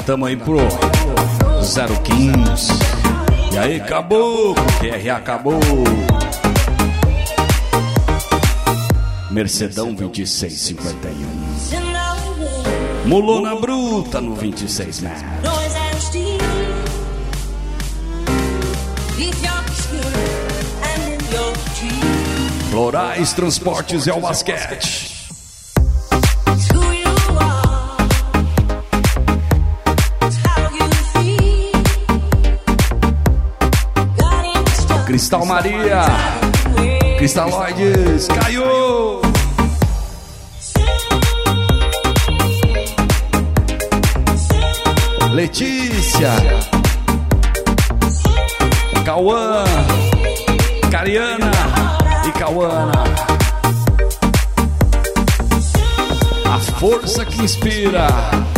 tamo aí pro 015. E aí, acabou, QR acabou. Mercedão 2651. Mulona Bruta no 26 metros. Florais, Transportes e ao basquete. Cristal Maria, Cristaloides, caiu! Letícia, Cauã, Cariana e Cauana. A força que inspira,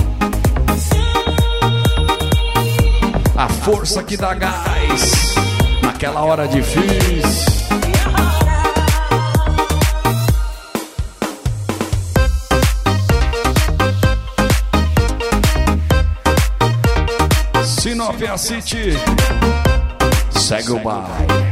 a força que dá gás naquela hora difícil. Sinop a City, segue o baile.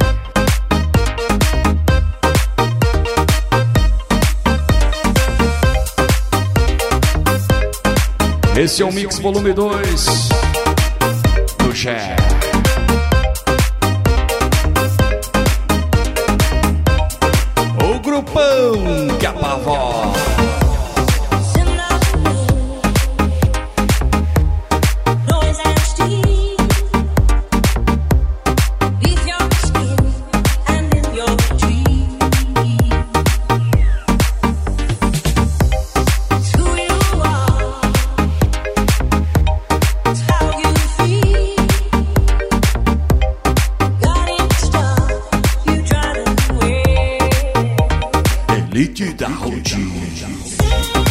Esse é o Mix Volume 2 do Gé. O grupão que apavora. Elite da Rotina.